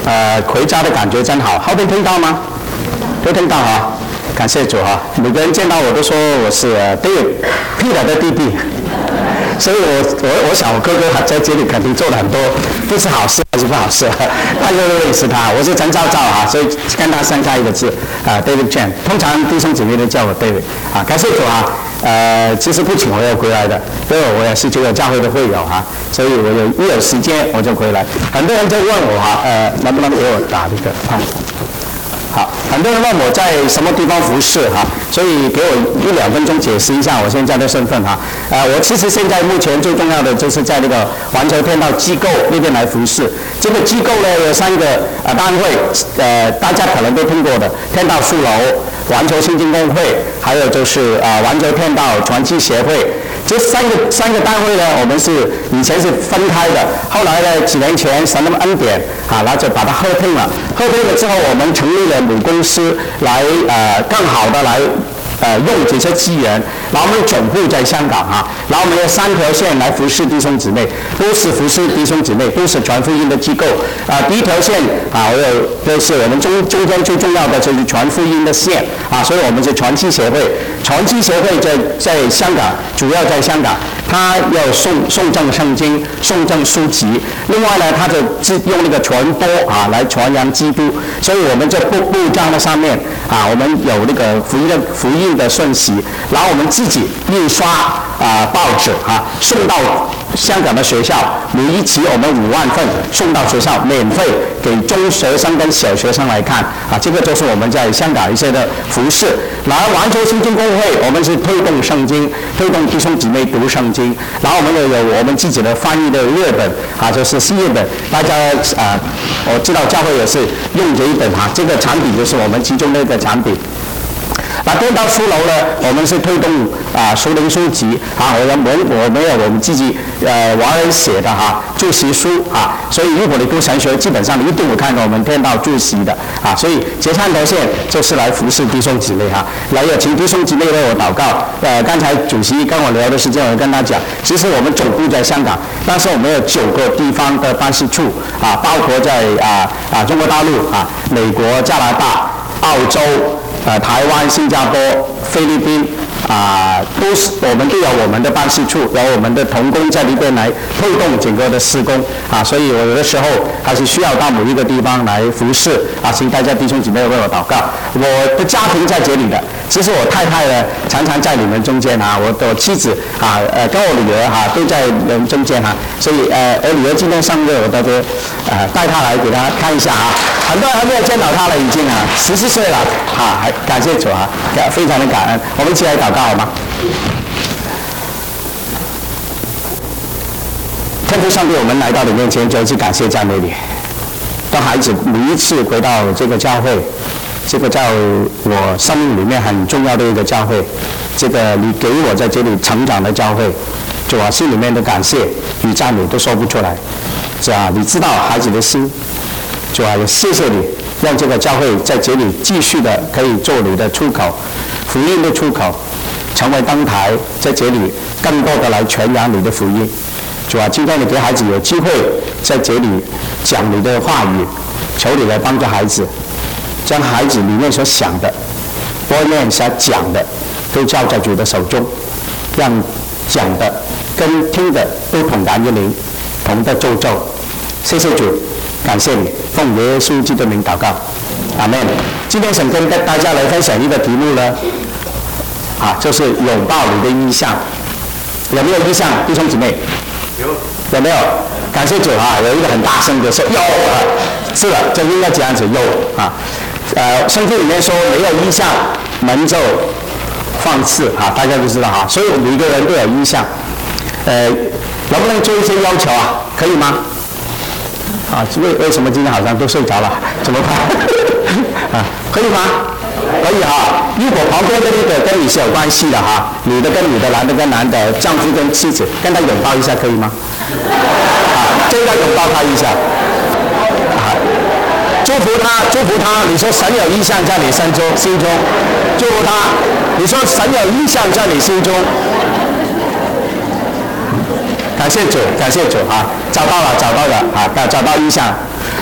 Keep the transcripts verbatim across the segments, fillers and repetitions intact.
呃，回家的感觉真好。后面听到吗？都听到哈，感谢主哈。每个人见到我都说我是 David Peter 的弟弟，所以我我我想我哥哥还在这里肯定做了很多，不是好事还是不好事，他就认识他。我是陈昭昭哈，所以跟他相差一个字啊 ，David Chan。通常弟兄姊妹都叫我 David 啊，感谢主啊。呃，其实不请我要回来的，因为我也是这个教会的会友哈，所以我有一有时间我就回来。很多人就问我哈，呃，能不能给我打一个啊？好，很多人问我在什么地方服侍哈，所以给我一两分钟解释一下我现在的身份哈。呃，我其实现在目前最重要的就是在那个环球天道机构那边来服侍。这个机构呢有三个呃单位，呃，大家可能都听过的，天道书楼、环球信经公会，还有就是啊、呃、环球天道传记协会。这三个三个单位呢，我们是以前是分开的，后来呢几年前神的恩典啊，然后就把它合并了。合并了之后，我们成立了母公司，来呃更好的来呃用这些资源。然后我们总部在香港啊，然后我们有三条线来服侍弟兄姊妹，都是服侍弟兄姊妹，都是传福音的机构啊。第一条线啊，我有就是我们中中间最重要的就是传福音的线啊，所以我们是传记协会。传记协会在在香港，主要在香港，它要送送赠圣经、送赠书籍。另外呢，它就用那个传播啊来传扬基督，所以我们在布布章的上面啊，我们有那个福音的福音的讯息，然后我们自己印刷啊报纸啊，送到香港的学校，每一期我们五万份送到学校，免费给中学生跟小学生来看啊，这个就是我们在香港一些的服饰。然后环球圣经公会，我们是推动圣经，推动弟兄姊妹读圣经，然后我们又有我们自己的翻译的日本啊，就是新日本，大家啊、呃，我知道教会也是用这一本哈、啊，这个产品就是我们其中的一个产品。那天道书楼呢，我们是推动啊属灵书籍啊，我们我们有我们自己呃华人写的哈注释书啊，所以如果你读神学，基本上你一定会看到我们天道注释的啊，所以这三条线就是来服侍弟兄姊妹哈，来有请弟兄姊妹为我祷告。呃，刚才主席跟我聊的时间，我跟他讲，其实我们总部在香港，但是我们有九个地方的办事处啊，包括在啊啊中国大陆啊、美国、加拿大、澳洲。呃，台湾、新加坡、菲律宾啊、呃，都是我们都有我们的办事处，有我们的同工在里边来推动整个的施工啊，所以我有的时候还是需要到某一个地方来服侍啊，请大家弟兄姊妹为我祷告。我的家庭在这里的，其实我太太呢常常在你们中间啊，我的妻子啊，呃，跟我女儿哈、啊、都在你们中间哈、啊，所以呃，我女儿今天上课，我特别呃带她来给她看一下啊，很多人还没有见到她了，已经啊十四岁了啊。感谢主啊，非常的感恩，我们一起来祷告好吗？天父上帝，我们来到你面前，就一次感谢赞美你。当孩子每一次回到这个教会，这个在我生命里面很重要的一个教会，这个你给我在这里成长的教会，主啊，心里面的感谢与赞美都说不出来。主啊，你知道孩子的心，主啊，也谢谢你。让这个教会在这里继续的可以做你的出口，福音的出口，成为灯台，在这里更多的来传扬你的福音。主啊，今天你给孩子有机会在这里讲你的话语，求你来帮助孩子，将孩子里面所想的、外面所讲的，都交在主的手中，让讲的跟听的都同感于灵，同得咒咒。谢谢主。感谢你，奉耶稣基督的名祷告，阿门。今天想跟大家来分享一个题目呢，啊，就是拥抱你的意向。有没有意向，弟兄姊妹？有。有没有？感谢主啊！有一个很大声的说有啊，是的，就应该这样子有啊。呃，圣经里面说没有意向，门就放肆啊，大家都知道哈。所以每个人都有意向，呃，能不能做一些要求啊？可以吗？啊，为为什么今天好像都睡着了？怎么办？啊，可以吗？可以哈。如果旁边的那个跟你是有关系的哈，女的跟女的，男的跟男的，丈夫跟妻子，跟他拥抱一下可以吗？啊，就要拥抱他一下。啊，祝福他，祝福他。你说神有意向在你心中，心中，祝福他。你说神有意向在你心中。感谢主，感谢主啊！找到了，找到了啊！找到意向。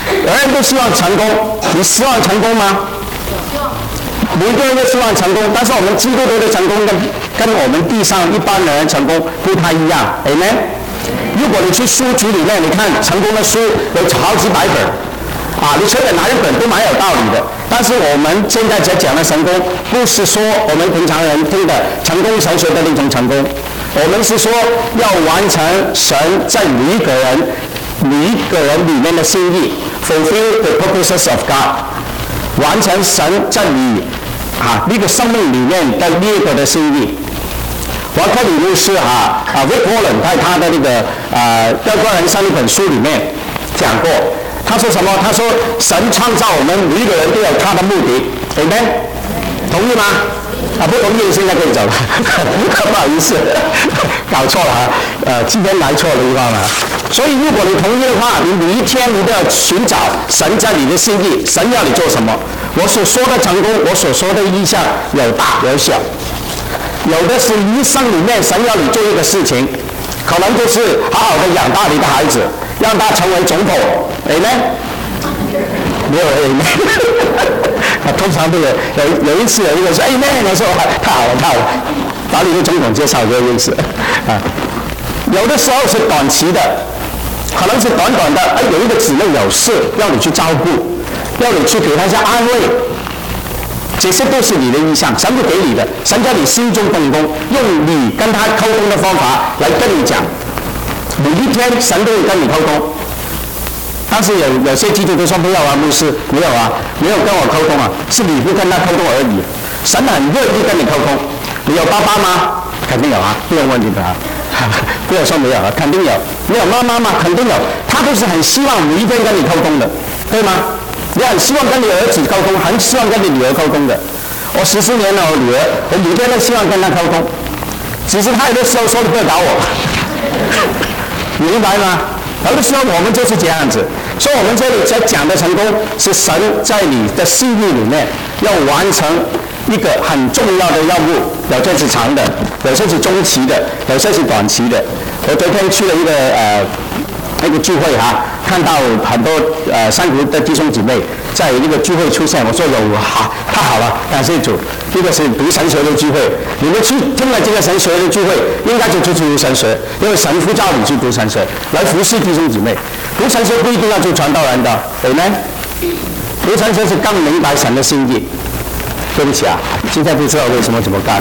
人人都希望成功，你希望成功吗？每个人都希望成功，但是我们基督徒的成功跟跟我们地上一般的人成功不太一样 ，Amen。如果你去书局里面，你看成功的书有好几百本，啊，你随便哪一本都蛮有道理的。但是我们现在在讲的成功，不是说我们平常人听的成功神学的那种成功，我们是说要完成神在每一个人、每一个人里面的心意 ，fulfill the purposes of God， 完成神在你啊那个生命里面的那个的心意。华克里牧师啊啊 Rick Warren 在他的那个呃《德国人生》一本书里面讲过，他说什么？他说神创造我们每一个人都有他的目的 ，Amen， 同意吗？啊，不同意现在可以走了，不好意思，搞错了啊，呃，今天来错了地方了。所以如果你同意的话，你每一天你都要寻找神在你的心意，神要你做什么？我所说的成功，我所说的意向有大有小。有的是一生里面神要你做一个事情，可能就是好好的养大你的孩子，让他成为总统，对呢？没有哎，啊，通常都有有有一次有一个说哎妹，我说太好了太好了，把你的总统介绍给我认识啊。有的时候是短期的，可能是短短的，哎，有一个姊妹有事要你去照顾，要你去给他一下安慰。这些都是你的意向，神会给你的，神在你心中动工，用你跟他沟通的方法来跟你讲。每一天神都会跟你沟通，但是有有些基督徒说没有啊，牧师没有啊，没有跟我沟通啊，是你不跟他沟通而已。神很乐意跟你沟通。你有爸爸吗？肯定有啊，不用问你的啊，不要说没有啊，肯定有。你有妈妈吗？肯定有，他都是很希望每一天跟你沟通的，对吗？你很希望跟你儿子沟通，很希望跟你女儿沟通的。我十四年了，我女儿，我每天都希望跟她沟通，只是她有的时候说你不要搞我，明白吗？有的时候我们就是这样子，所以我们这里在讲的成功，是神在你的心意里面要完成一个很重要的任务，有些是长的，有些是中期的，有些是短期的。我昨天去了一个呃。那个聚会哈、啊，看到很多呃山谷的弟兄姐妹在一个聚会出现，我说有好太好了，感谢主，这个是读神学的聚会，你们去听了这个神学的聚会，应该就去读神学，因为神呼召你去读神学，来服侍弟兄姐妹。读神学不一定要做传道人的，对吗？读神学是更明白神的心意。对不起啊，现在不知道为什么怎么干。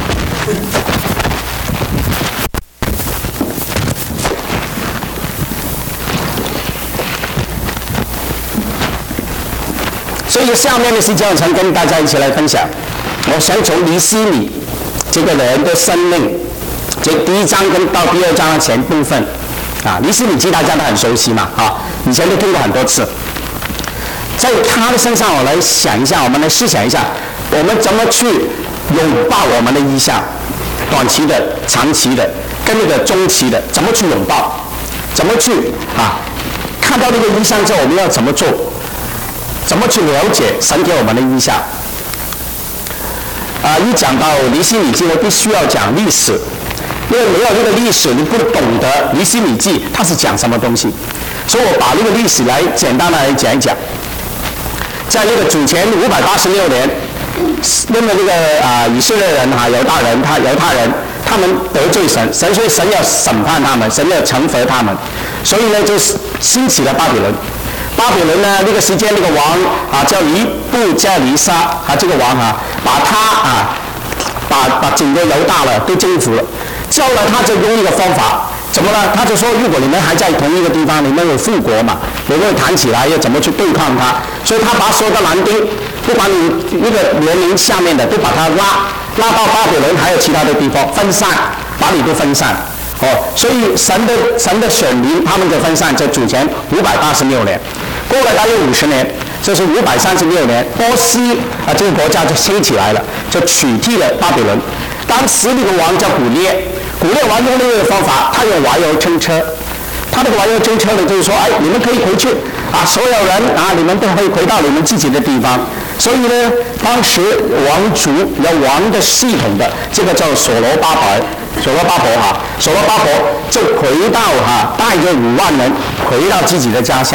所以下面的时间，我想跟大家一起来分享。我想从尼希米这个人的生命，这第一章跟到第二章的前部分，啊，尼希米记大家都很熟悉嘛，啊，以前都听过很多次。在他的身上，我来想一下，我们来思想一下，我们怎么去拥抱我们的意向，短期的、长期的，跟那个中期的，怎么去拥抱，怎么去啊？看到那个意向之后，我们要怎么做？怎么去了解神给我们的意向？啊，一讲到尼希米记，我必须要讲历史，因为没有那个历史，你不懂得尼希米记它是讲什么东西。所以我把那个历史来简单的来讲一讲。在那个主前五百八十六年，那么这个啊、呃、以色列人哈、犹大人他犹太人他们得罪神，神所以神要审判他们，神要惩罚他们，所以呢就兴起了巴比伦。巴比伦呢，那个时间那个王啊叫尼布加尼撒啊，这个王啊，把他啊，把把整个犹大了都征服了。之后呢，他就用一个方法，怎么呢？他就说，如果你们还在同一个地方，你们有复国嘛，你们谈起来要怎么去对抗他？所以他把所有的男丁，不管你一个年龄下面的，都把他拉拉到巴比伦，还有其他的地方分散，把你都分散。哦，所以神的神的选民，他们的分散在主前五百八十六年，过了大约五十年，就是五百三十六年，波斯啊这个国家就兴起来了，就取替了巴比伦。当时那个王叫古列，古列王用那个方法，他用玩油乘车，他那个玩油乘车呢，就是说，哎，你们可以回去啊，所有人啊，你们都可以回到你们自己的地方。所以呢，当时王族有王的系统的，这个叫所罗巴伯。所罗巴伯哈，所罗巴伯就回到哈，带着五万人回到自己的家乡。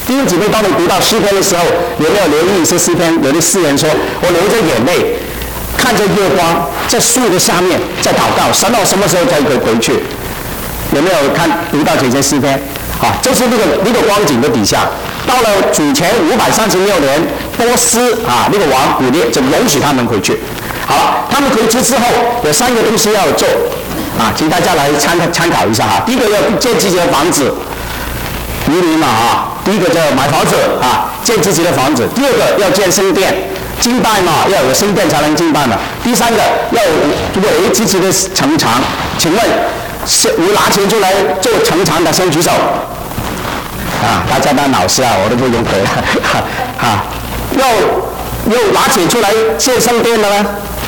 弟兄姊妹，当你读到诗篇的时候，有没有留意一些诗篇？有的诗人说：“我流着眼泪，看着月光，在树的下面在祷告，神到什么时候才可以回去？”有没有看读到这些诗篇？啊，就是那个那个光景的底下，到了主前五百三十六年，波斯啊那个王古列就容许他们回去。好了，他们回去之后有三个东西要做，啊，请大家来参考参考一下哈。第一个要建自己的房子，移民嘛啊，第一个叫买房子啊，建自己的房子；第二个要建圣殿，敬拜嘛，要有圣殿才能敬拜嘛；第三个要围自己的城墙。请问？是，我拿钱出来做城墙的，先举手。啊，大家当老师啊，我都不用回了。啊，要要拿钱出来建圣殿的呢？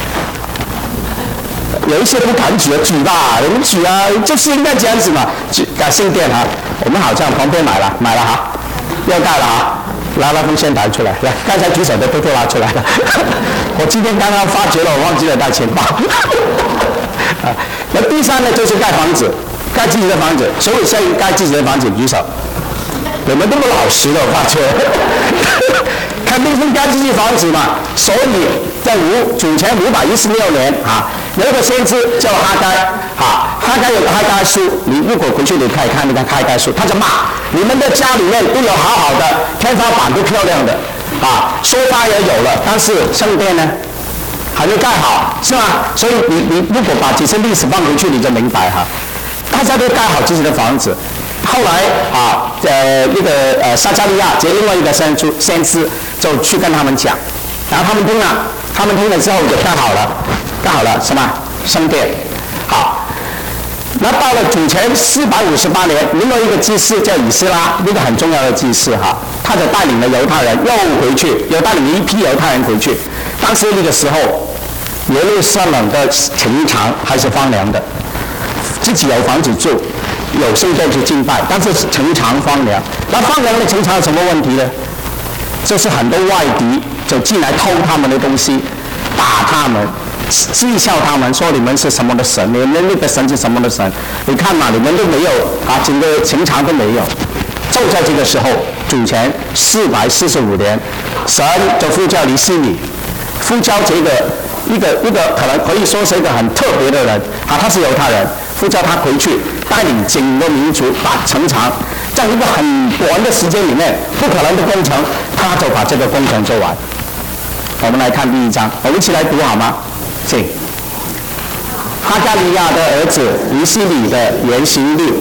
有一些不敢举啊，举吧，我们举啊，就是应该这样子嘛。举改圣殿哈，我们好像旁边买了，买了哈，要盖了哈。拉拉风线拿出来，来，刚才举手的都都拿出来了。我今天刚刚发觉了，我忘记了带钱包。啊，那第三呢，就是盖房子，盖自己的房子。所以现在盖自己的房子，举手。你们这么老实的，我发觉，肯定是盖自己房子嘛。所以在五主前五百一十六年啊，有一个先知叫哈该啊，哈该有个哈该书，你如果回去你可以看那个哈该书，他就骂你们的家里面都有好好的，天花板都漂亮的啊，沙发也有了，但是圣殿呢？还没盖好，是吗？所以你你如果把这些历史放回去，你就明白哈。大家都盖好自己的房子，后来啊，呃，那个呃撒迦利亚这另外一个先知先知就去跟他们讲，然后他们听了，他们听了之后就盖好了，盖好了什么圣殿。好，那到了主前四百五十八年，另外一个祭司叫以斯拉，那个很重要的祭司哈，他就带领了犹太人又回去，又带领了一批犹太人回去。当时那个时候，耶路撒冷的城墙还是荒凉的，自己有房子住，有圣殿去敬拜，但是城墙荒凉。那荒凉的城墙有什么问题呢？就是很多外敌就进来偷他们的东西，打他们，讥笑他们，说你们是什么的神，你们那个神是什么的神？你看嘛，你们都没有啊，整个城墙都没有。就在这个时候，主前四百四十五年，神就呼叫尼希米。呼召这个一个一个可能可以说是一个很特别的人啊，他是犹太人，呼召他回去带领整个民族把城墙在一个很短的时间里面不可能的工程，他就把这个工程做完。我们来看第一章，我们一起来读好吗？请。哈加利亚的儿子尼希米的原型律。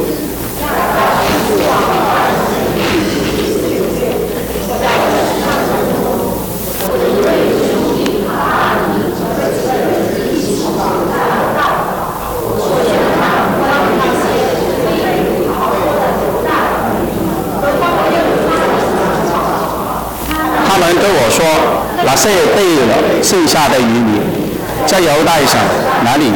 对我说，那些被了剩下的渔民，在犹大省哪里？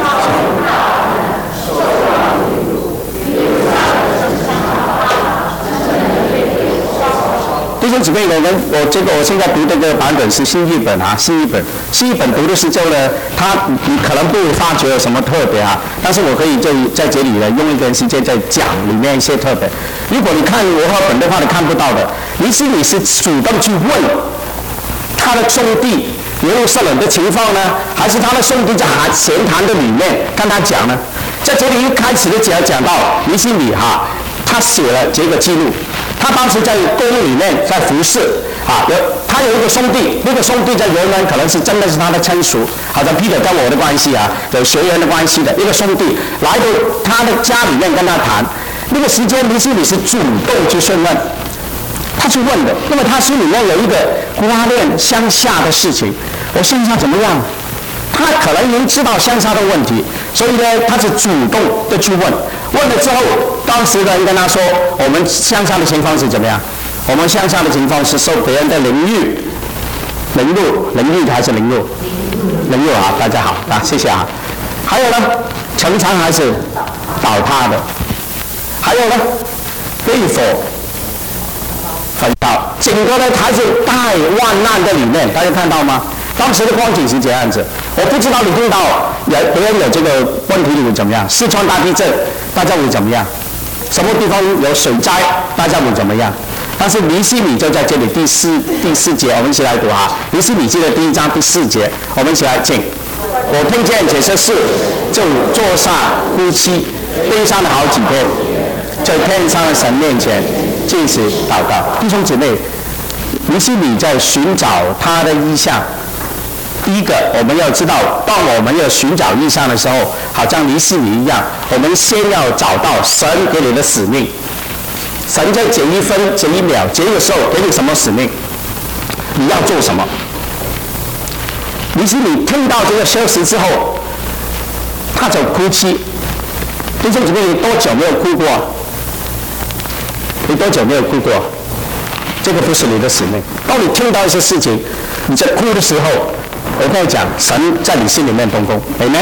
弟兄姊妹，我们我这个我现在读这个版本是新译本啊，新译本，新译本读的时候呢，它你可能不会发觉有什么特别啊，但是我可以在在这里呢用一点时间在讲里面一些特别。如果你看和合本的话，你看不到的，尼希米是主动去问他的兄弟耶路撒冷的情况呢，还是他的兄弟在闲谈的里面跟他讲呢？在这里一开始的讲讲到尼希米哈，他写了这个记录。他当时在宫里面在服侍啊，有他有一个兄弟，那个兄弟在原来可能是真的是他的亲属，好像 Peter 跟我的关系啊，有血缘的关系的一个兄弟来到他的家里面跟他谈。那个时间尼希米是主动去询问，他去问的，因为他心里面有一个挂念乡下的事情，我乡下怎么样？他可能已经知道乡下的问题，所以呢，他是主动的去问。问了之后，当时的人跟他说：“我们乡下的情况是怎么样？我们乡下的情况是受别人的凌辱，凌辱，凌辱还是凌辱？凌辱啊！大家好啊，谢谢啊。还有呢，城墙还是倒塌的，还有呢，被火焚烧，整个呢还是大患难的里面，大家看到吗？”当时的光景是这样子，我不知道你听到有别人有这个问题，你会怎么样？四川大地震，大家会怎么样？什么地方有水灾，大家会怎么样？ 但是尼希米就在这里第四第四节，我们一起来读啊。尼希米记的第一章第四节，我们一起来请。我听见这些事，就坐下哭泣，悲伤了好几天，在天上的神面前进行祷告。弟兄姊妹，尼希米在寻找他的意象。第一个，我们要知道，当我们要寻找意象的时候，好像尼希米一样，我们先要找到神给你的使命。神在这一分、这一秒、这个时候给你什么使命？你要做什么？尼希米听到这个消息之后，他就哭泣。弟兄姊妹，你多久没有哭过？你多久没有哭过？这个不是你的使命。当你听到一些事情，你在哭的时候，我跟你讲，神在你心里面动工 ，amen。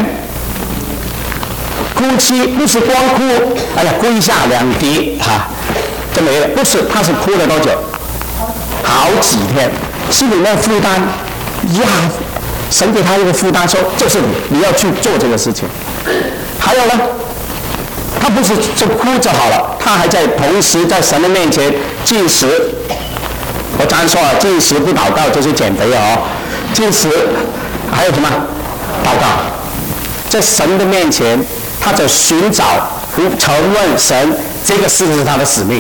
哭泣不是光哭，哎呀，哭一下两滴哈、啊，就没了。不是，他是哭了多久？好几天，心里面负担呀。神给他一个负担，说就是你，你要去做这个事情。还有呢，他不是就哭就好了，他还在同时在神的面前进食。我常说啊，进食不祷告就是减肥哦。进食还有什么？祷告，在神的面前，他在寻找、承认神这个是不是他的使命。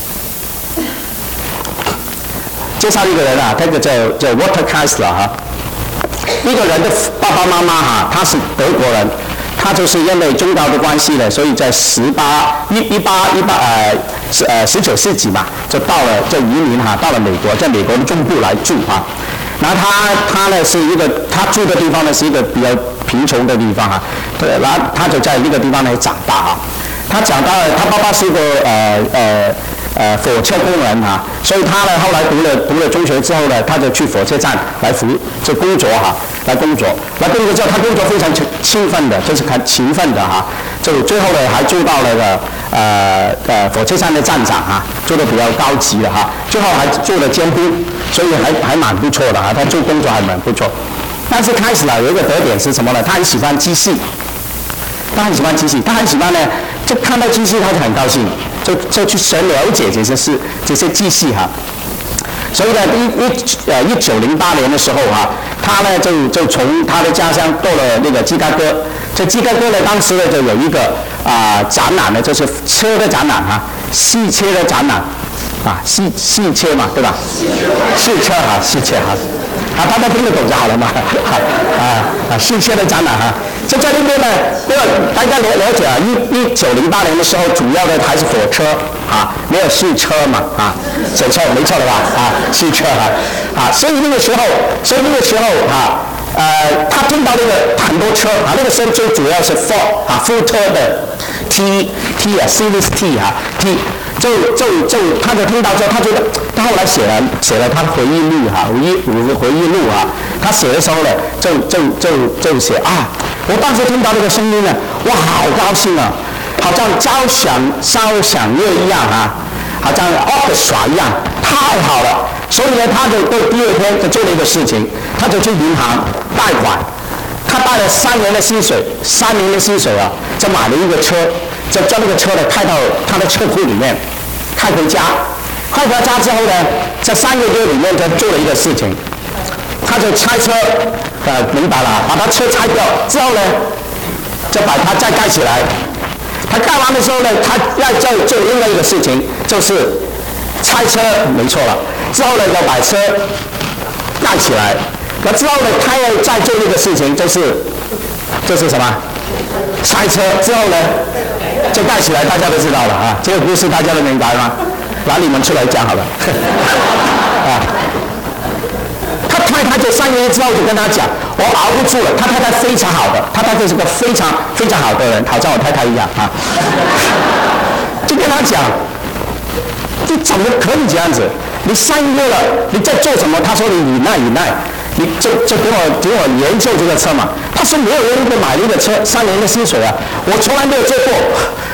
介绍一个人啊，这个叫叫 Walter Kaiser 哈。一个人的爸爸妈妈哈，他是德国人，他就是因为宗教的关系呢，所以在十八一一八一八呃十呃十九世纪嘛，就到了就移民哈，到了美国，在美国的中部来住哈。然后他他呢是一个他住的地方呢是一个比较贫穷的地方哈，对，然后他就在那个地方呢长大哈。他长大了，他爸爸是一个呃呃。呃，火车工人啊，所以他呢后来读了读了中学之后呢，他就去火车站来服就工作哈、啊，来工作，来工作之后他工作非常勤奋的，就是很勤奋的哈、啊，就最后呢还做到了个呃呃火车站的站长哈、啊，做的比较高级的哈、啊，最后还做了监督，所以还还蛮不错的哈、啊，他做工作还蛮不错。但是开始了有一个特点是什么呢？他很喜欢机器，他很喜欢机器，他很喜欢呢，就看到机器他就很高兴。就就去想了解这些事，这些机器哈。所以呢，一一呃一九零八年的时候哈、啊，他呢就就从他的家乡到了那个芝加哥。在芝加哥呢，当时呢就有一个啊、呃、展览呢，就是车的展览哈、啊，汽车的展览啊，汽汽车嘛，对吧？汽车哈，汽车哈。啊，大家听得懂就好了嘛，啊啊，汽车的展览哈。就在那边呢，因为大家了了解啊，一一九零八年的时候，主要的还是火车啊，没有汽车嘛啊，没错没错的吧啊，汽车哈啊，所以那个时候，所以那个时候啊，呃，他听到那个很多车啊，那个时候最主要是 Ford 啊，福特的 T T 啊 ，Series T 啊 T。就就就，他就听到之后，他觉得，他后来写了写了他的回忆录哈，回忆回忆录啊，他写的时候呢，就就就就写啊，我当时听到那个声音呢，哇，好高兴啊，好像交响交响乐一样啊，好像 orchestra 一样，太好了。所以呢，他就对第二天就做了一个事情，他就去银行贷款，他贷了三年的薪水，三年的薪水啊，就买了一个车。就将那个车呢开到他的车库里面，开回家，开回家之后呢，在三个月里面就做了一个事情，他就拆车，呃，明白了，把他车拆掉之后呢，就把它再盖起来。他盖完的时候呢，他要再做另外一个事情，就是拆车，没错了。之后呢，要把车盖起来。那之后呢，他要再做一个事情，就是就是什么？拆车之后呢？就盖起来，大家都知道了啊。这个故事大家都明白吗？拿你们出来讲好了。啊，他太太就三个月之后就跟他讲，我熬不住了。他太太非常好的，他太太是个非常非常好的人，好像我太太一样啊。就跟他讲，你怎么可以这样子？你三个月了，你在做什么？他说你忍耐忍耐。你就就给我给我研究这个车嘛。他说没有人会买那个车，三年的薪水啊，我从来没有做过。三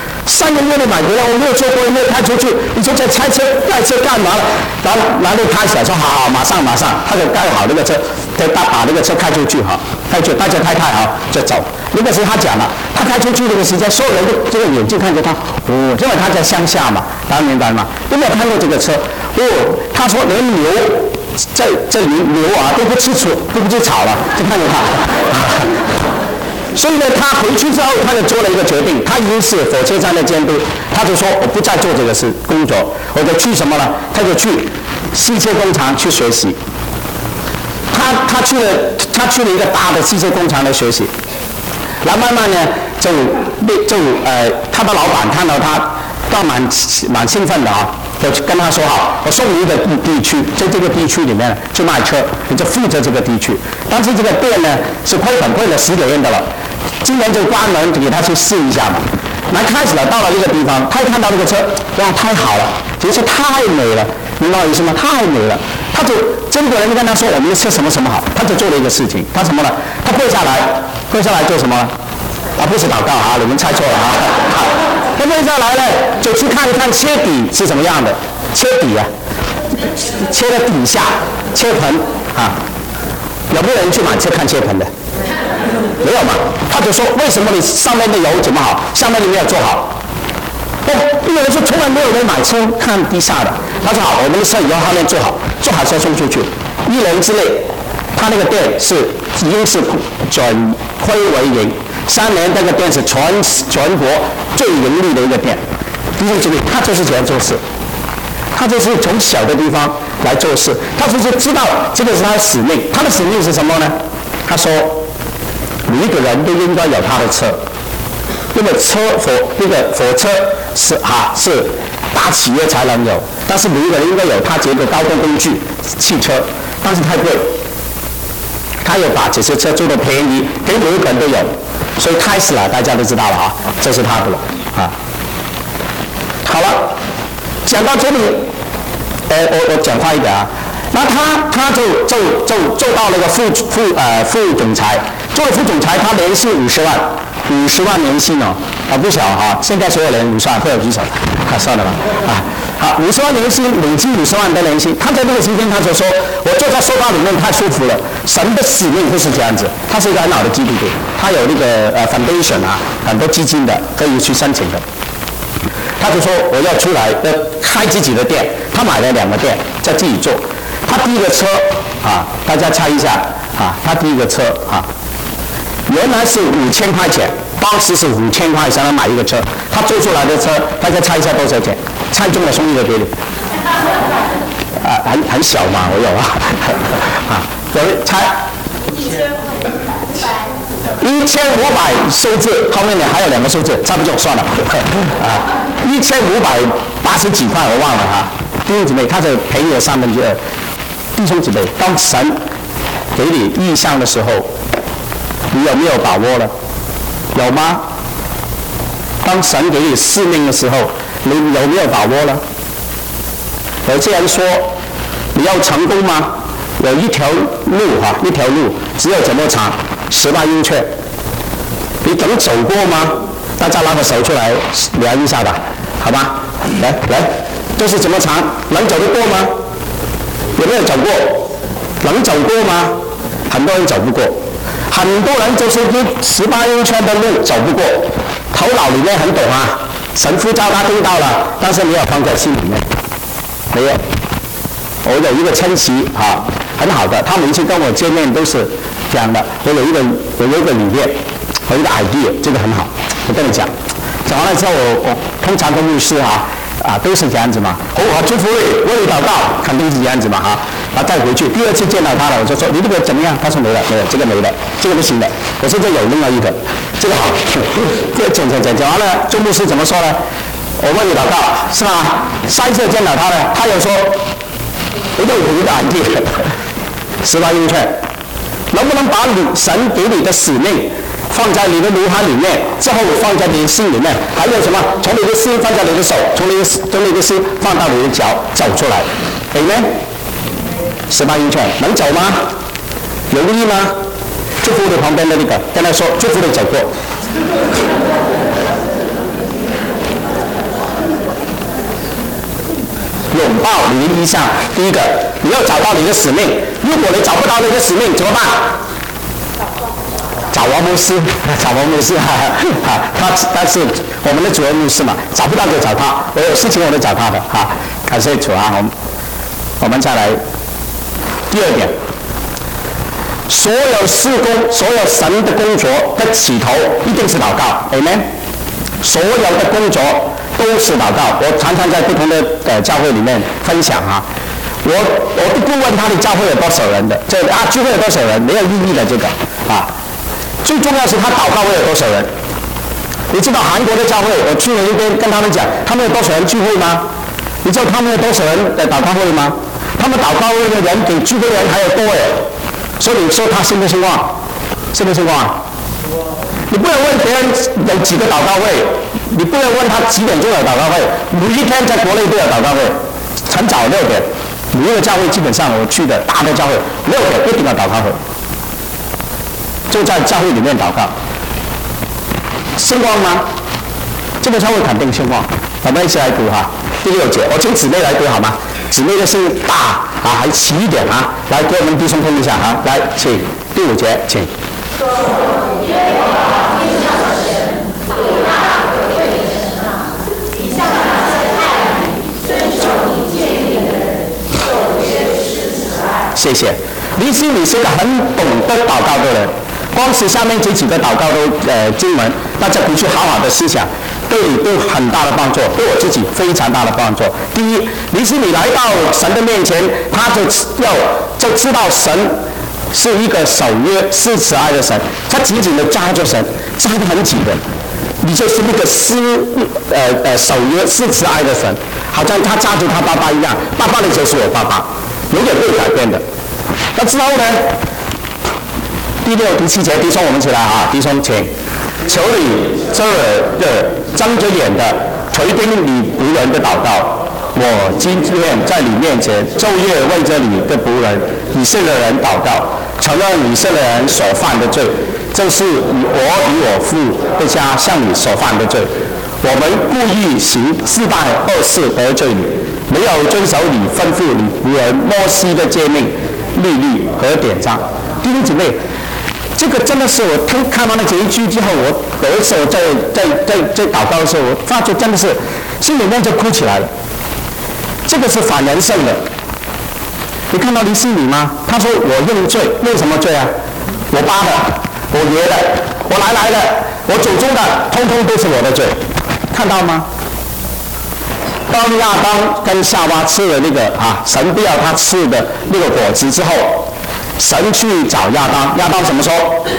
三个月你买回来，我没有做过，没有开出去，你就在拆车卖车干嘛了？然后然后开始说好好，马上马上，他就盖好那个车，再把把那个车开出去哈，开出带着太太哈就走。那个时候他讲了，他开出去那个时间，所有人都这个眼睛看着他，哦，因为他在乡下嘛，大家明白吗？有没有看过这个车？哦，他说连牛在这里牛啊都不吃草，都不吃草了，就看着他。所以呢，他回去之后，他就做了一个决定，他已经是火车站的监督，他就说我不再做这个事工作，我就去什么呢？他就去汽车工厂去学习。他他去了，他去了一个大的汽车工厂来学习。然后慢慢呢，就就呃，他的老板看到他，倒蛮蛮兴奋的啊，就跟他说好，我送你一个地地区，在这个地区里面去卖车，你就负责这个地区。但是这个店呢是亏本，亏了十个月的了。今年就关门，就给他去试一下嘛。那开始了，到了一个地方，他一看到这个车，哇，太好了，这个车太美了，明白我意思吗？太美了，他就中国人跟他说我们的车什么什么好，他就做了一个事情，他什么呢？他跪下来，跪下来做什么？啊，不是祷告啊，你们猜错了啊。他跪下来呢，就去看一看车底是什么样的，车底啊，车的底下，车盆啊，有没有人去买车看车盆的？没有嘛？他就说为什么你上面的油怎么好，下面你没有做好？哦，有人说从来没有人买车看地下的。他说好，我们的车以后后面做好，做好车送出去。一年之内，他那个店是已经是转亏为盈，三年这个店是全全国最盈利的一个店。弟兄姊妹，他就是这样做事，他就是从小的地方来做事，他就是知道这个是他的使命。他的使命是什么呢？他说。每一个人都应该有他的车，因为车火这个火车是啊是大企业才能有，但是每一个人应该有他这个交通工具汽车，但是太贵，他又把这些车做得便宜，给每一个人都有，所以开始了，大家都知道了啊，这是他的了啊。好了，讲到这里，呃，我我讲快一点啊。那他他就就就做到了个副副呃副总裁，做了副总裁，他年薪五十万，五十万年薪哦，啊不小哈、啊，现在所有人五十万会有举手，啊算了吧，啊好五十万年薪，累计五十万的年薪，他在那个期间他就说，我坐在说法里面太舒服了，神的使命就是这样子，他是一个很好的基督徒，他有那个呃 foundation 啊，很多基金的可以去申请的。他就说我要出来要开自己的店，他买了两个店，在自己做。他第一个车啊，大家猜一下啊，他第一个车啊，原来是五千块钱，当时是五千块才能买一个车。他做出来的车，大家猜一下多少钱？猜中了送一个给你。啊，很很小嘛，我有啊。啊，有人猜？一千五百数字，后面呢还有两个数字，差不多算了。啊，一千五百八十几块，我忘了哈。弟兄姊妹，他就便宜了三分之二。弟兄姊妹，当神给你意象的时候，你有没有把握了？有吗？当神给你使命的时候，你有没有把握了？有些人说，你要成功吗？有一条路哈，一条路只有怎么长？十八英寸。你能走过吗？大家拿个手出来量一下吧，好吧？来来，这是怎么长？能走得过吗？有没有走过？能走过吗？很多人走不过，很多人就是一十八英寸的路走不过，头脑里面很懂啊，神呼召他听到了，但是没有放在心里面，没有。我有一个亲戚啊，很好的，他每次跟我见面都是讲的，我有一个我有一个理念，我有一个 idea， 这个很好，我跟你讲，讲完了之后我我通常跟牧师啊。啊，都是这样子嘛。好，我祝福你，为你祷告，肯定是这样子嘛哈。然后再回去，第二次见到他了，我就说你这个怎么样？他说没了，没有，这个没了，这个不行的。我说这有另外一个，这个好。这讲讲讲讲完了，周牧师怎么说呢？我为你祷告，是吧？三次见到他了，他又说，我又有一个 idea， 十八英寸，能不能把你神给你的使命？放在你的脑海里面，之后放在你的心里面，还有什么？从你的心放在你的手，从你的从你的心放到你的脚，走出来。Amen。十八英寸能走吗？容易吗？祝福你旁边的那个，跟他说祝福你走过。 拥抱你的意向。第一个，你要找到你的使命。如果你找不到你的使命，怎么办？找王牧师，找王牧师，哈哈，他他是我们的主任牧师嘛，找不到就找他，我有事情我都找他的，哈，感谢主啊！我们我们再来第二点，所有事工，所有神的工作的起头一定是祷告 ，amen。所有的工作都是祷告。我常常在不同的呃教会里面分享啊，我我都不问他的教会有多少人的，这啊聚会有多少人没有意义的这个啊。最重要是他祷告会有多少人？你知道韩国的教会，我去了一边跟他们讲，他们有多少人聚会吗？你知道他们有多少人的祷告会吗？他们祷告会的人比聚会人还要多耶。所以你说他信不信望？信不信望？你不能问别人有几个祷告会，你不能问他几点钟有祷告会。每一天在国内都有祷告会，很早六点，每一个教会基本上我去的大的教会六点一定要祷告会。就在教会里面祷告，兴旺吗？这个教会肯定兴旺。我们一起来读哈，第六节，我请姊妹来读好吗？姊妹的声音大啊，还齐一点啊，来给我们弟兄听一下啊，来，请第五节，请。谢谢。李希你是个很懂得祷告的人。光是下面这几个祷告都呃经文，大家回去好好的思想，对你都很大的帮助，对我自己非常大的帮助。第一，你是你来到神的面前，他就要就知道神是一个守约、是慈爱的神，他紧紧的抓住神，抓得很紧的。你就是那个施呃呃守约、是慈爱的神，好像他抓住他爸爸一样，爸爸的就是我爸爸，永远不会改变的。那之后呢？第六、第七节，弟兄我们起来啊！弟兄请，求你这个睁着眼的垂听你仆人的祷告。我今天在你面前昼夜为着你的仆人以色列人祷告，承认以色列人所犯的罪，就是我与我父的家向你所犯的罪。我们故意行四代恶事得罪你，没有遵守你吩咐你仆人摩西的诫命、律例和典章。弟兄姊妹。这个真的是我听看完了这一句之后，我有一次我在在在在祷告的时候，我发觉真的是心里面就哭起来了。这个是反人性的。你看到林思米吗？他说我认罪，为什么罪啊？我爸的，我爷的，我奶奶的，我祖宗的，通通都是我的罪，看到吗？当亚当跟夏娃吃了那个啊，神不要他吃的那个果子之后。神去找亚当，亚当怎么说？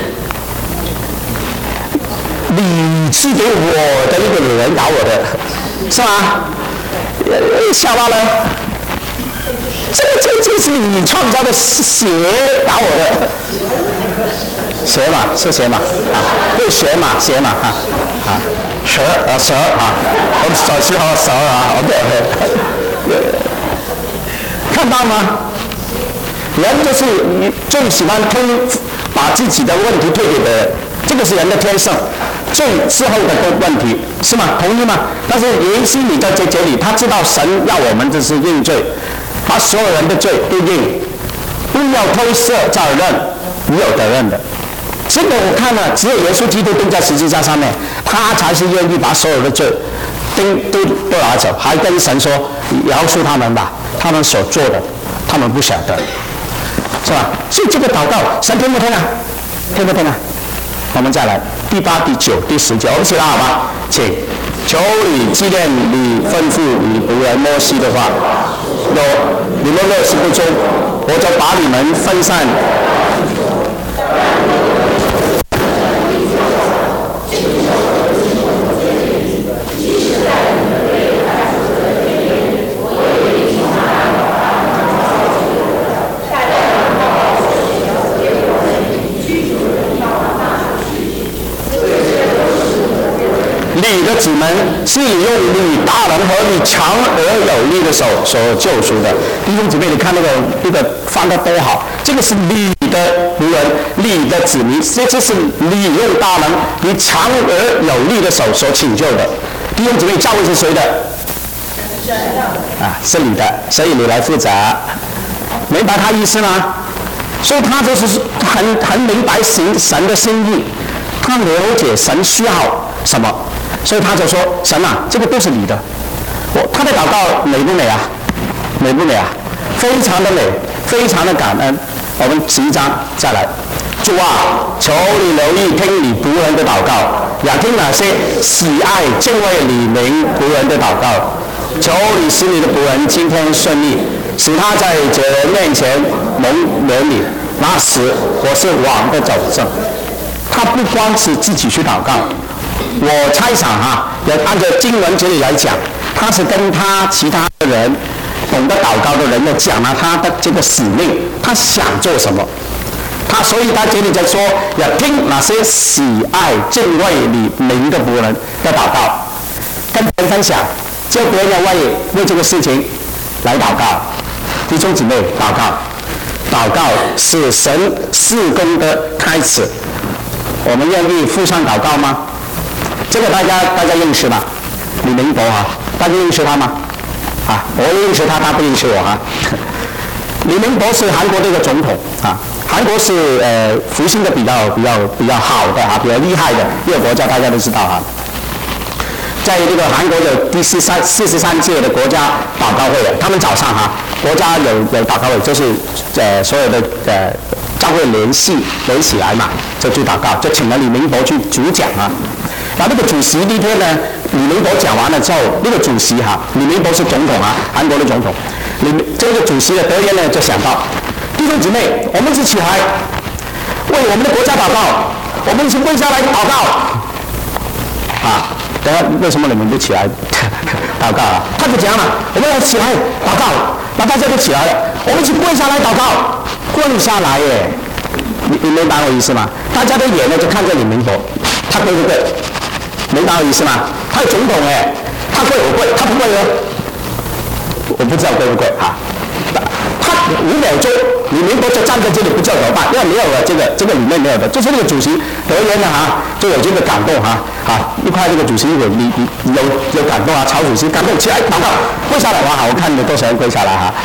你是给我的那个女人搞我的，是吗？夏娃呢？这个这这是你创造的血搞我的，血嘛是血嘛啊，对血嘛血嘛啊啊蛇啊蛇啊，我们小时候蛇啊 ，OK OK， 看到吗？人就是最喜欢推，把自己的问题推给别人，这个是人的天性。最之后的问题是吗？同意吗？但是耶稣你在这这里，他知道神要我们这是认罪，把所有人的罪都认，不要推卸责任，你有责任的。这个我看了，只有耶稣基督钉在十字架上面，他才是愿意把所有的罪钉都都拿走，还跟神说饶恕他们吧，他们所做的，他们不晓得。是吧？所以这个祷告，神听不听啊？听不听啊？我们再来第八、第九、第十节，我们起来好吧？请，求你纪念你吩咐你仆人摩西的话，若你们若是不忠，我就把你们分散。你的子们是你用你大能和你强而有力的手所救赎的。弟兄姊妹，你看那个那个翻得多好，这个是你的仆人，你的子民，这就是你用大能、你强而有力的手所拯救的。弟兄姊妹，教会是谁的？ 啊，是你的，所以你来负责，明白他意思吗？所以他就是很很明白神神的心意，他了解神需要什么，所以他就说：神啊，这个都是你的。我他的祷告美不美啊？美不美啊？非常的美，非常的感恩。我们十一章再来，主啊，求你留意听你仆人的祷告，也听那些喜爱敬畏你名仆人的祷告。求你使你的仆人今天顺利，使他在主人面前蒙怜悯。那时我是王的佐证。他不光是自己去祷告，我猜想哈，也按照经文这里来讲，他是跟他其他的人懂得祷告的人呢讲了他的这个使命，他想做什么。他所以他这里在说，要听那些喜爱敬畏你名的仆人的祷告，跟别人分享，叫别人要为为这个事情来祷告。弟兄姊妹，祷告，祷告是神事工的开始。我们愿意付上祷告吗？这个大家大家认识吗？李明博啊，大家认识他吗？啊，我认识他，他不认识我啊。李明博是韩国的一个总统啊，韩国是呃复兴的比较比较比较好的啊，比较厉害的一个国家，大家都知道啊。在这个韩国有第四三四十三届的国家祷告会的，他们早上哈、啊，国家有有祷告会，就是呃所有的呃教会联系联起来嘛，就去祷告，就请了李明博去主讲啊。然后那个主席那天呢，李明博讲完了之后，那个主席哈、啊，李明博是总统啊，韩国的总统，李这个主席的德言呢就想到，弟兄姊妹，我们一起起来为我们的国家祷告，我们一起跪下来祷告啊。等下为什么你们不起来祷告啊？他就讲了，我们要起来祷告，那大家都起来了，我们一起跪下来祷告，跪下来耶！你你明白我意思吗？大家的眼呢就看着李明博，他跪不跪？明白我意思吗？他是总统哎，他跪我跪，他不跪哦，我不知道跪不跪啊。他五秒钟，李明博就站在这里不知道怎么办，因为没有了这个这个里面没有的，就是那个主席德言的哈，就有这个感动哈啊，一块这个主席有你你有有感动啊，曹主席感动起来祷告，跪下来哇，我看有多少人跪下来哈，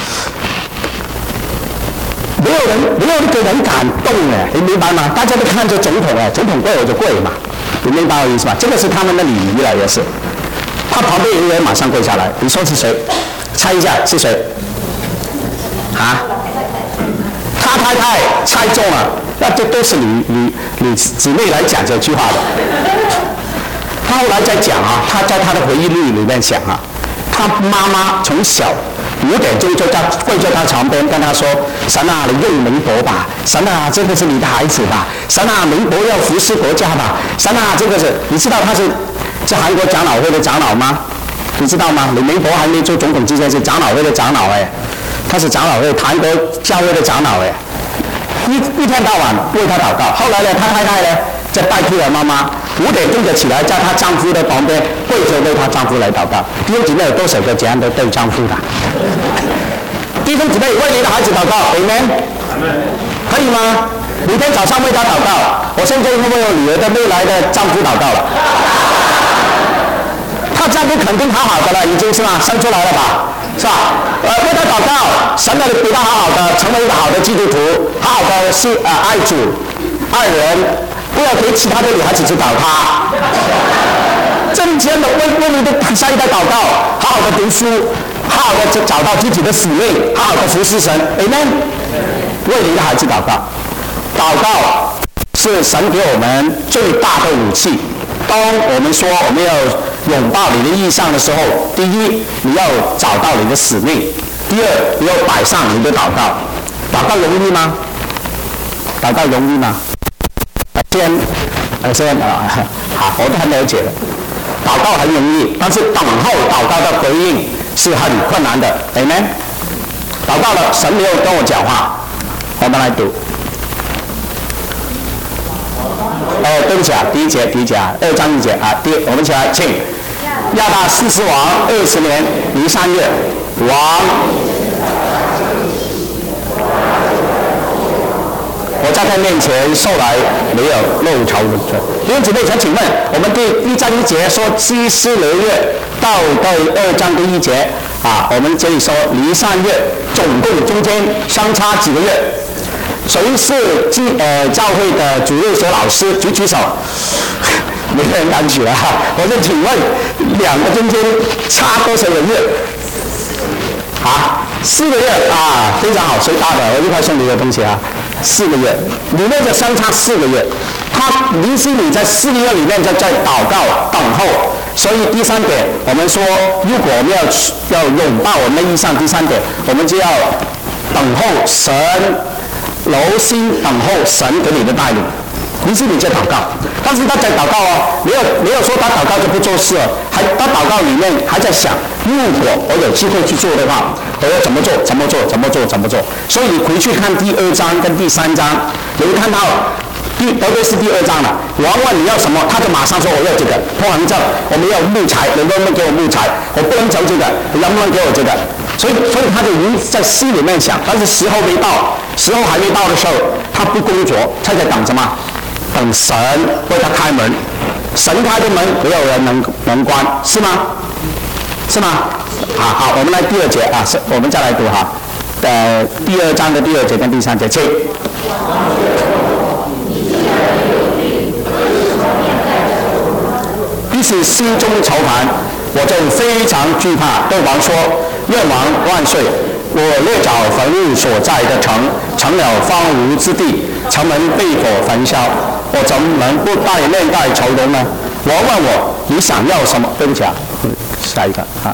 没有人没有一个人感动哎，你明白吗？大家都看着总统哎，总统跪我就跪嘛，你明白我意思吗？这个是他们的礼仪了也是，他旁边有人马上跪下来，你说是谁？猜一下是谁？啊，他太太猜中了，那这都是你你你姊妹来讲这句话的。他后来在讲啊，他在他的回忆录里面讲啊，他妈妈从小五点钟就在跪在他床边跟他说：“神啊，你用明博吧，神啊，这个是你的孩子吧，神啊，明博要服侍国家吧，神啊，这个是你知道他是是韩国长老会的长老吗？你知道吗？李明博还没做总统之前是长老会的长老哎。”他是长老会韩国教会的长老哎，一一天到晚为他祷告。后来呢，他太太呢就代替了妈妈，五点钟就起来，在她丈夫的旁边跪着为她丈夫来祷告。弟兄姊妹有多少个这样的对丈夫的？弟兄姊妹为你的孩子祷告 ，amen， 可以吗？明天早上为他祷告。我现在会不会有女儿的未来的丈夫祷告了？他丈夫肯定好好的了，已经是吧？生出来了吧？是吧？呃，为他祷告，神让你比他好好的，成为一个好的基督徒，好好的是呃爱主、爱人，不要给其他的女孩子去搞他。真正的为为你的下一代祷告，好好的读书，好好的找到自己的使命，好好的服侍神 ，amen。为你的孩子祷告，祷告是神给我们最大的武器。当我们说我们要拥抱你的意向的时候，第一，你要找到你的使命；第二，你要摆上你的祷告。祷告容易吗？祷告容易吗？先，呃，先啊，好，我都很了解了。祷告很容易，但是等候祷告的回应是很困难的。amen。祷告了，神没有跟我讲话，我们来读。哦，对不起啊，第一节，第一节啊，二章一节啊，第我们一起来，请亚大四十王二十年离三月，王，我在他面前受来没有漏朝的罪。弟兄姊妹，想请问，我们第一章一节说基斯流月到第二章第一节， 啊，我们这里说离三月，总共中间相差几个月？谁是基呃教会的主日学老师？举举手。没人敢举了哈。我就请问，两个中间差多少个月？啊，四个月啊，非常好，谁答的？我立刻送你一个东西啊，四个月，里面就相差四个月。他林心里在四个月里面在在祷告等候，所以第三点，我们说，如果我们要要拥抱我们的意向，第三点，我们就要等候神，留心等候神给你的带领。林心里在祷告，但是他在祷告哦，没有没有说他祷告就不做事了，还他祷告里面还在想，如果我有机会去做的话，我要怎么做？怎么做？怎么做？怎么做？所以你回去看第二章跟第三章，你会看到。第特别是第二章了，王问你要什么，他就马上说我要这个。通常这我们要木材，你能不能给我木材？我不能走这个，你能不能给我这个？所以，所以他就已经在心里面想，但是时候没到，时候还没到的时候，他不工作，他在等什么？等神为他开门。神开的门，没有人能能关，是吗？是吗？好好，我们来第二节啊，是我们再来读哈。呃，第二章的第二节跟第三节，请。必是心中愁烦，我就非常惧怕，对王说：“愿王万岁！我掠找坟墓所在的城，成了荒芜之地，城门被火焚烧，我怎能不带面带愁容呢？”王问我：“你想要什么？”对不起啊，下一个啊。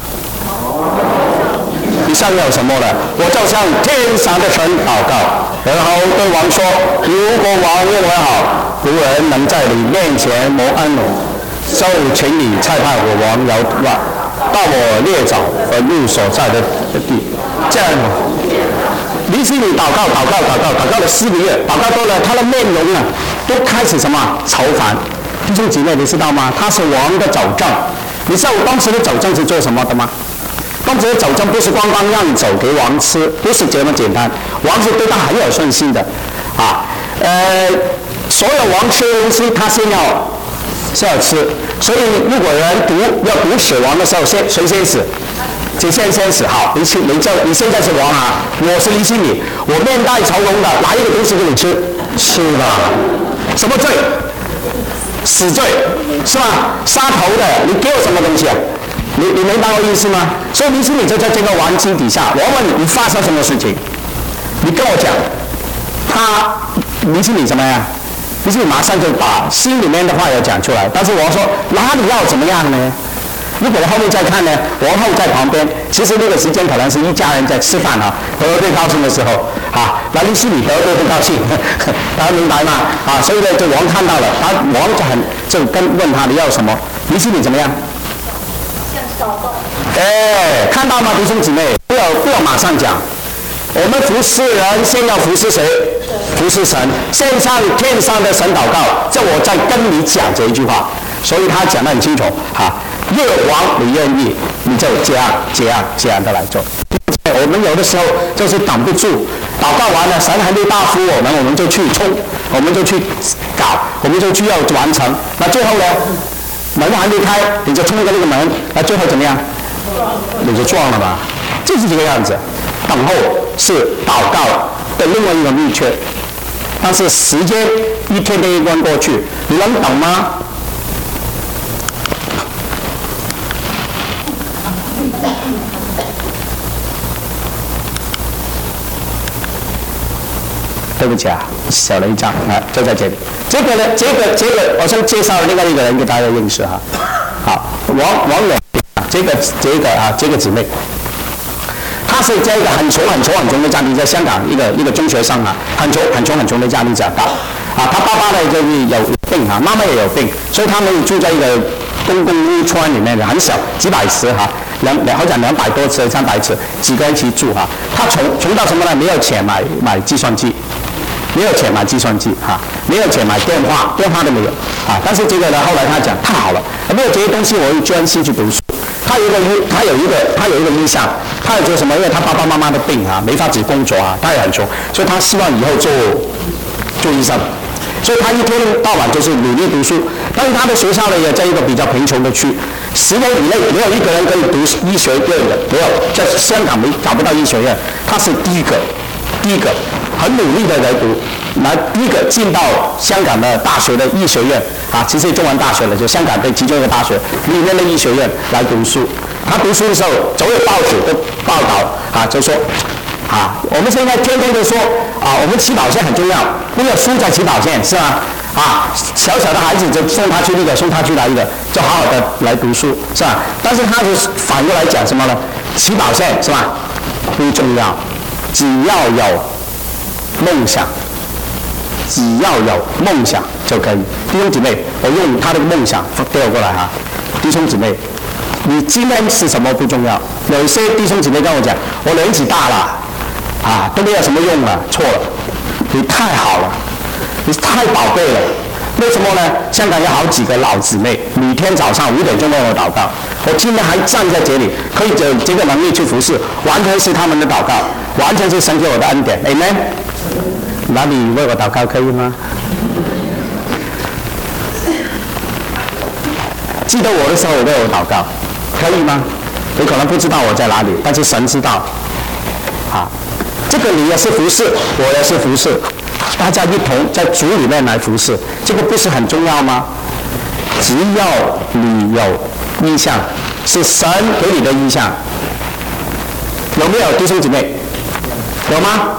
你想要什么呢？我就向天上的神祷告，然后对王说：“如果王认为好，仆人能在你面前蒙恩了，就请你差派我王摇万，到我猎找坟墓所在的地。”这样，离心里祷告，祷告，祷告，祷告了四个月，祷告多了，他的面容啊，都开始什么愁烦。弟兄姐妹，你知道吗？他是王的走正。你知道我当时的走正是做什么的吗？当时的走正不是光光让走给王吃，不是这么简单。王是对他很有信心的，啊，呃，所有王吃的东西，他先要先要吃。所以如果人毒要毒死王的时候，先谁先死？谁先先死？好，你你就你现在是王啊，我是离心里，我面带愁容的，拿一个东西给你吃，是吧？什么罪？死罪，是吧？杀头的，你给我什么东西啊？你你明白我意思吗？所以离心里就在这个环境底下，我问你，你发生什么事情？你跟我讲，他离心里怎么样？离心里马上就把心里面的话要讲出来，但是我说哪里要怎么样呢？如果后面再看呢，王后在旁边，其实那个时间可能是一家人在吃饭啊，得最高兴的时候啊，那离心里得最不高兴，大家明白吗？啊，所以呢，就王看到了，他王就很就跟问他你要什么？离心里怎么样？哎，看到吗，弟兄姊妹？不要不要马上讲，我们服侍人先要服侍谁？服侍神，先向天上的神祷告。这我在跟你讲这一句话，所以他讲得很清楚哈。越王你愿意，你就这样这样这样的来做。我们有的时候就是挡不住，祷告完了，神还没答复我们，我们就去冲，我们就去搞，我们就去要完成。那最后呢？门还没开，你就冲过那个门，那最后怎么样？你就撞了吧，就是这个样子。等候是祷告的另外一个秘诀，但是时间一天天一关过去，你能等吗？对不起啊，少了一张啊，就在这里。这个呢，这个这个，我先介绍另外一个人给大家认识哈。好，王王远啊，这个这个啊，这个姊妹，她是这个很穷很穷很穷的家庭，在香港一个一个中学生啊，很穷很穷很穷的家庭长大。啊，他爸爸呢就是有病啊，妈妈也有病，所以他们住在一个公共屋村里面的，很小，几百尺哈，两两好像两百多尺、三百尺，几个人一起住哈。他穷穷到什么呢？没有钱买买计算机。没有钱买计算机哈、啊，没有钱买电话，电话都没有啊。但是这个呢，后来他讲太好了，没有这些东西，我就专心去读书。他有一个他有一个他有一个意向，他也做什么？因为他爸爸妈妈的病啊，没法子工作啊，他也很穷，所以他希望以后做做医生。所以他一天到晚就是努力读书，但是他的学校呢也在一个比较贫穷的区， 十人以内没有一个人可以读医学院的，没有，在香港没找不到医学院，他是第一个，第一个很努力的来读，来第一个进到香港的大学的医学院啊，其实中文大学了，就香港的其中一个大学里面的医学院来读书。他读书的时候，所有报纸都报道啊，就说啊，我们现在天天都说啊，我们起跑线很重要，不要输在起跑线，是吗？啊，小小的孩子就送他去那个，送他去哪一个，就好好的来读书，是吧？但是他是反过来讲什么呢？起跑线是吧？不重要，只要有梦想，只要有梦想就可以。弟兄姊妹，我用他的梦想调过来哈。弟兄姊妹，你今天是什么不重要？有些弟兄姊妹跟我讲，我年纪大了，啊，都没有什么用了，错了，你太好了。你太宝贵了，为什么呢？香港有好几个老姊妹，每天早上五点钟为我祷告，我今天还站在这里，可以有这个能力去服侍，完全是他们的祷告，完全是神给我的恩典 ，amen。那你为我祷告可以吗？记得我的时候为我祷告，可以吗？你可能不知道我在哪里，但是神知道。啊，这个你也是服侍，我也是服侍。大家一同在主里面来服侍，这个不是很重要吗？只要你有意向，是神给你的意向，有没有弟兄姊妹？有吗？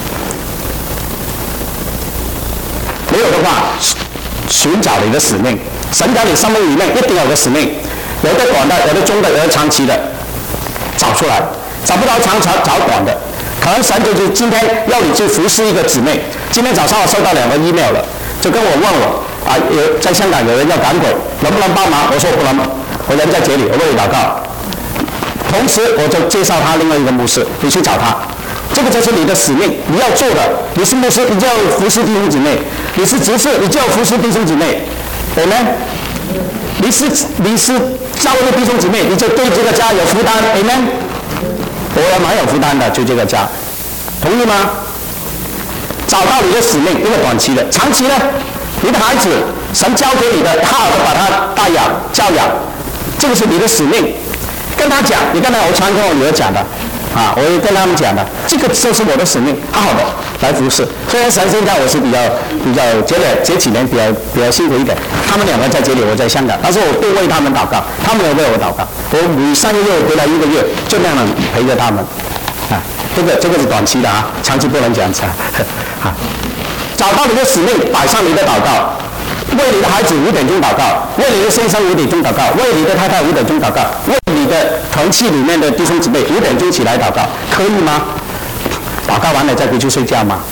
没有的话，寻找你的使命。神在你生命里面一定有个使命，有的短的，有的中的，有的长期的，找出来。找不到长找找短的。可能神就是今天要你去服侍一个姊妹。今天早上我收到两个 email 了，就跟我问我啊，有在香港有人要赶鬼，能不能帮忙？我说不能，我人在这里，我为你祷告。同时我就介绍他另外一个牧师，你去找他。这个就是你的使命，你要做的。你是牧师，你就要服侍弟兄姊妹；你是执事，你就要服侍弟兄姊妹。我呢，你是你是教会的弟兄姊妹，你就对这个家有负担。Amen。我也蛮有负担的，就这个家，同意吗？找到你的使命，一个短期的，长期呢，你的孩子神交给你的，好好的把他带养教养，这个是你的使命。跟他讲，你刚才我常跟我女儿讲的，啊，我也跟他们讲的，这个就是我的使命，好好的来服侍。虽然神现在我是比较比较觉得这几年比较比较辛苦一点，他们两个在这里，我在香港，但是我都为他们祷告，他们也为我祷告。我每三个月回来一个月，就那样陪着他们。啊，这个这个是短期的啊，长期不能这样子啊。啊，找到你的使命，摆上你的祷告。为你的孩子五点钟祷告，为你的先生五点钟祷告，为你的太太五点钟祷告，为你的团契里面的弟兄姊妹五点钟起来祷告，可以吗？祷告完了再回去睡觉吗？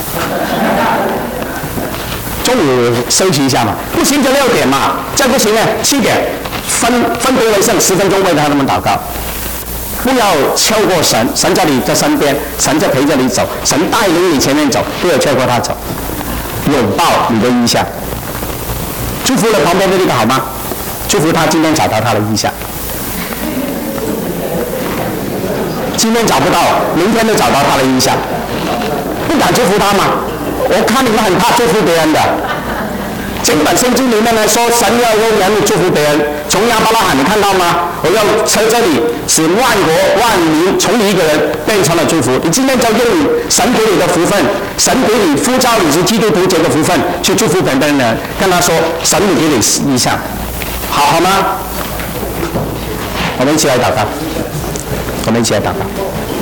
中午休息一下嘛，不行就六点嘛，再不行呢七点，分分别为圣，十分钟为他们祷告。不要超过神，神在你的身边，神在陪着你走，神带领你前面走，不要超过他走，拥抱你的意向。祝福了旁边的那个好吗？祝福他今天找到他的意向。今天找不到，明天就找到他的意向。不敢祝福他吗？我看你们很怕祝福别人的。整本圣经里面呢说，神要用人祝福别人。从亚伯拉罕你看到吗？我要在这里使万国万民从你一个人变成了祝福。你今天就用神给你的福分，神给你呼召你是基督徒这个福分去祝福别人的人，跟他说神给你意向，好好吗？我们一起来祷告，我们一起来祷告。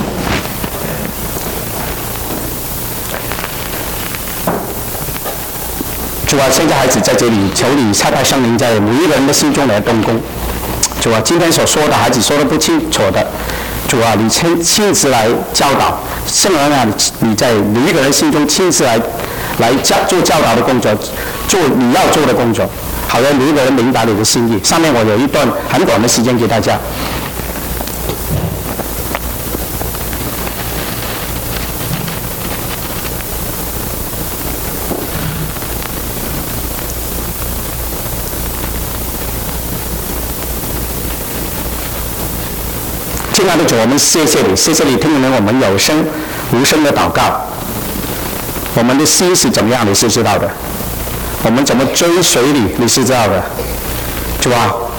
主啊，现在孩子在这里，求你差派圣灵在每一个人的心中来动工。主啊，今天所说的孩子说的不清楚的，主啊，你亲亲自来教导，圣灵啊，你在每一个人心中亲自来来教做教导的工作，做你要做的工作，好让每一个人明白你的心意。上面我有一段很短的时间给大家。亲爱的主，我们谢谢你，谢谢你听了我们有声无声的祷告。我们的心是怎么样，你是知道的；我们怎么追随你，你是知道的。主啊，主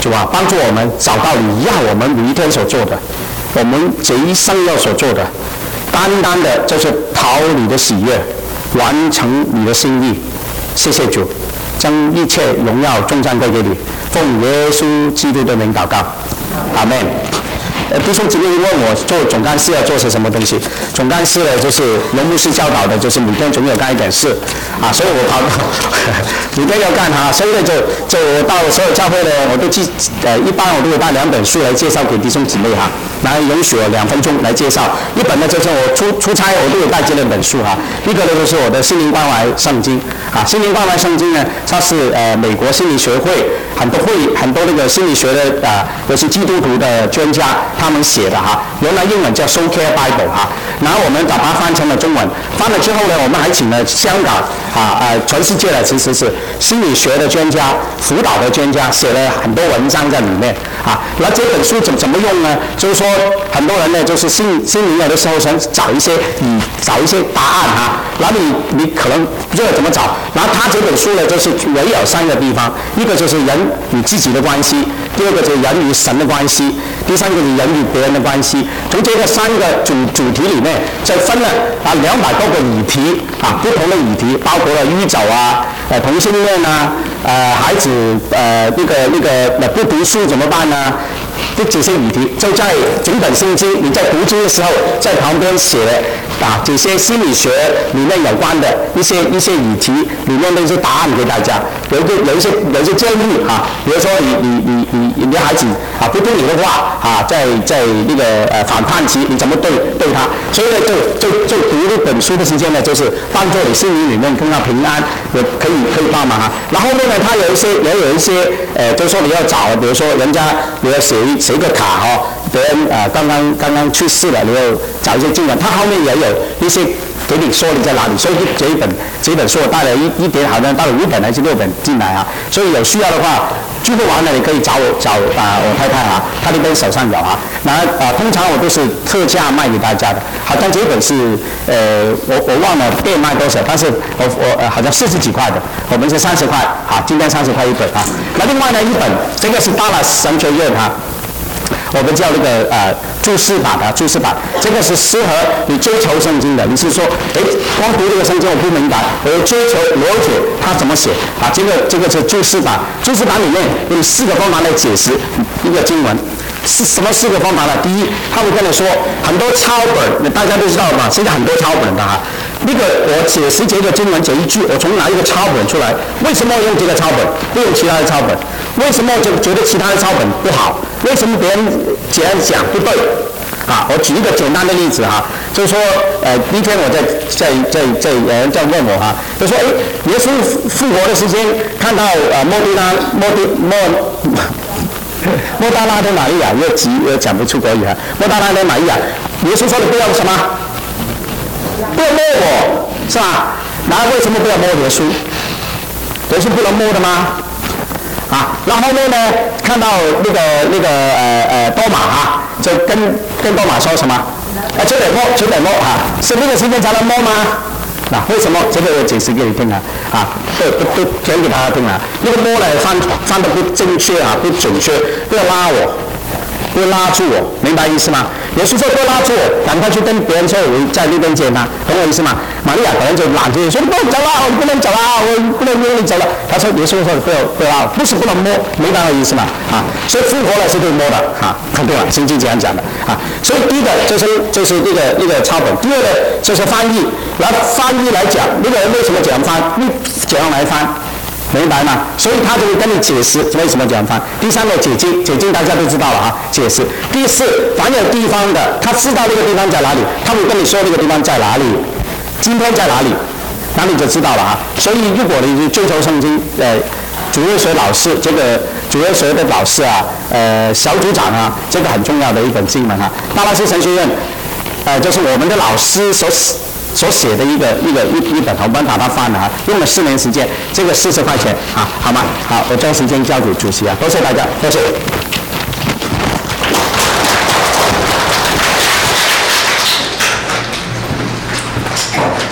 主啊，帮助我们找到你要我们每一天所做的，我们这一生要所做的，单单的就是讨你的喜悦，完成你的心意。谢谢主，将一切荣耀颂赞归给你，奉耶稣基督的名祷告，阿门。呃，弟兄姊妹问我做总干事要做些什么东西？总干事呢，就是龙牧师教导的，就是每天总有干一点事啊，所以我跑每天要干哈，所以呢就就我到所有教会呢，我都记呃一般我都会带两本书来介绍给弟兄姊妹哈，来允许我两分钟来介绍。一本呢就是我出出差我都有带这两本书哈，一个呢就是我的心灵关怀圣经啊，心灵关怀圣经呢，它是呃美国心理学会很多会很多那个心理学的啊，尤其基督徒的专家。他们写的哈，原来英文叫 Soul Care Bible 哈，然后我们把它翻成了中文，翻了之后呢，我们还请了香港啊呃全世界的其实是心理学的专家、辅导的专家，写了很多文章在里面啊。那这本书怎怎么用呢？就是说很多人呢，就是心心里有的时候想找一些你找一些答案哈，然后你你可能不知道怎么找，然后他这本书呢，就是围绕三个地方，一个就是人与自己的关系，第二个就是人与神的关系，第三个是人与别人的关系。从这个三个主主题里面，再分了啊两百多个议题啊，不同的议题，包括了酗酒啊、呃同性恋啊、呃孩子呃那个那个呃不读书怎么办呢、啊？这些议题就在整本圣经，你在读经的时候，在旁边写啊这些心理学里面有关的一些一些议题里面的一些答案给大家，有一个有一些有一些建议啊，比如说你你你你你的孩子啊不听你的话啊，在在那个呃反叛期你怎么对对他？所以呢，就就就读这本书的时间呢，就是帮助你心灵里面更加平安，也可以可以帮忙哈。然后后面呢，他有一些也有一些呃，就是说你要找，比如说人家你要写一写一个卡哈、哦，别人呃刚刚刚刚去世了，你要找一些经文，他后面也有一些给你说你在哪里，所以这一本这一本书我带了一一点，好像带了五本还是六本进来啊，所以有需要的话，聚会完了你可以找我找啊、呃、我太太啊，她那边手上有啊，那啊、呃、通常我都是特价卖给大家的，好像这一本是呃我我忘了店卖多少，但是我我、呃、好像四十几块的，我们是三十块，好，今天三十块一本啊，那另外呢一本这个是大了神学院哈。我们叫那个呃注释版的注释版，这个是适合你追求圣经的。你是说，哎，光读这个圣经我不明白，我要追求了解它怎么写啊？这个这个是注释版，注释版里面用四个方法来解释一个经文。是什么四个方法呢？第一，他会跟你说很多抄本，大家都知道嘛，现在很多抄本的哈。那个我解释这个经文这一句，我从拿一个抄本出来，为什么用这个抄本，不用其他的抄本？为什么就觉得其他的抄本不好？为什么别人这样讲不对？啊，我举一个简单的例子哈，就是说，呃，那天我在在在在有人在问我哈，就说，哎，耶稣复活的时间，看到呃莫迪拉莫迪莫。莫大拉的玛利亚越急越讲不出国语哈，莫大拉的玛利亚，耶稣说的不要什么？不要摸我，是吧？然后为什么不要摸耶稣？耶稣不能摸的吗？啊，然后后面呢，看到那个那个呃呃多马啊，就跟跟多马说什么？啊，只得摸，只得摸啊，是那个时间才能摸吗？那、啊、为什么？这个我解释给你听啊，啊，都都都讲给大家听啊。那个摸呢翻翻的不正确啊，不准确，不要拉我，不要拉住我，明白意思吗？耶稣说不要拉住我，赶快去跟别人说我在那边见他，懂我意思吗？玛利亚可能就拦住你说你不能走了，我不能走了，我不能约你走了。他说耶稣说不要不要拉，不是不能摸，明白我意思吗？啊，所以复活了是可以摸的啊，肯定了，圣经这样讲的啊。所以第一个就是就是那个那个抄本，第二个就是翻译。然后翻译来讲，那个人为什么这样翻？怎样来翻？明白吗？所以他就会跟你解释为什么这样翻。第三个解经，解经大家都知道了啊，解释。第四，凡有地方的，他知道那个地方在哪里，他会跟你说那个地方在哪里，今天在哪里，那你就知道了啊。所以如果你追求圣经，呃，主日学老师这个主日学的老师啊，呃，小组长啊，这个很重要的一本经文啊，大拉斯神学院，呃，就是我们的老师所所写的一个一个一一本，我们把它翻了啊，用了四年时间，这个四十块钱啊，好吗？好，我将时间交给主席啊，多谢大家，多谢。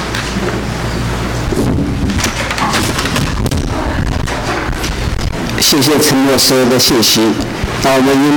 谢谢谢陈牧师的信息。那我们